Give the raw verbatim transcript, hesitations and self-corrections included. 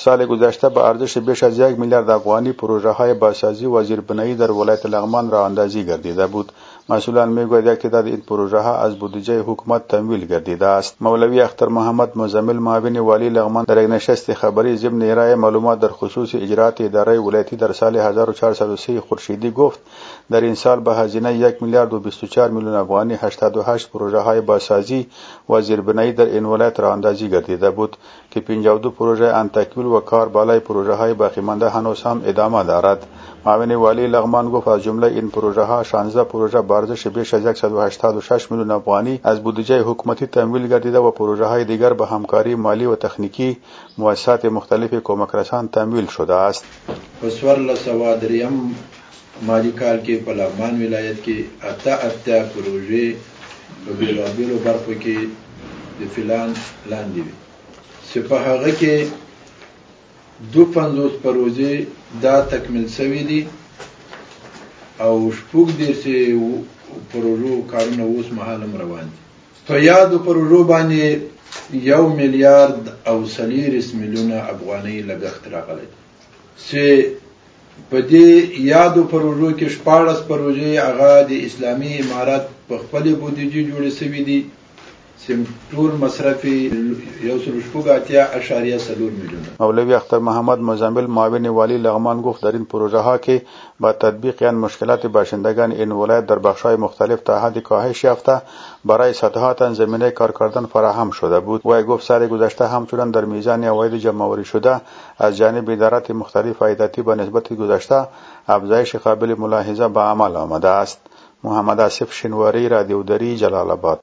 سال گذشته به ارزش بیش از یک میلیارد افغانی پروژه های بازسازی و زیربنایی در ولایت لغمان راه اندازی گردیده بود. مسئولان میگویند یک تعداد این پروژه ها از بودجه حکومت تمویل گردیده است. مولوی اختر محمد مزمل معاون والی لغمان در یک نشست خبری ضمن ارائه معلومات در خصوص اجرات اداره ولایتی در سال هزار و چهارصد و سه خورشیدی گفت در این سال به هزینه یک میلیارد و بیست و چهار میلیون افغانی هشتاد و هشت پروژه های بازسازی و زیربنایی در این ولایت راه اندازی گردیده بود که پنجاه و دو پروژه ان تکمیل و کار بالای پروژه های باقی مانده هنوز هم ادامه دارد. معاون والی لغمان گفت از جمله این پروژه ها شانزده پروژه با ارزش بیش از صد و هشتاد و شش میلیون افغانی از بودجه حکومتی تمویل گردیده و پروژه های دیگر به همکاری مالی و تکنیکی مؤسسات مختلف کمک رسان تمویل شده است. پسور سوا دریم مالی کال کې په لغمان ولایت کې اته اته پروژې په بیلابیلو برخو کې د فلان لاندې وي چې په هغه کې دو پنځوس پروژې دا تکمیل شوي دي او شپږ دېرش پروژو کارونه اوس مهال هم روان دي. په یادو پروژو باندې یو میلیارد او څلېرویشت میلیونه افغانۍ لګښت راغلی چې په دې یادو پروژو کې شپاړس پروژې هغه د اسلامي امارت په خپلې بودیجې جوړې شوي دي چې ټول مصرف یو سل و شپږ اتیا اشاریه څلور میلیونه. مولوی اختر محمد مزمل معاون والی لغمان گفت در این پروژه ها که با تطبیق این مشکلات باشندگان این ولایت در بخش‌های مختلف تا حد کاهش یافته برای صدهاتن زمینه کار کردن فراهم شده بود. و گفت سال گذشته همچنان در میزان عواید جمع‌آوری شده از جانب ادارات مختلف عایداتی به نسبت گذشته افزایش قابل ملاحظه به عمل آمده است. محمد آصف شنواری، رادیو دری، جلال آباد.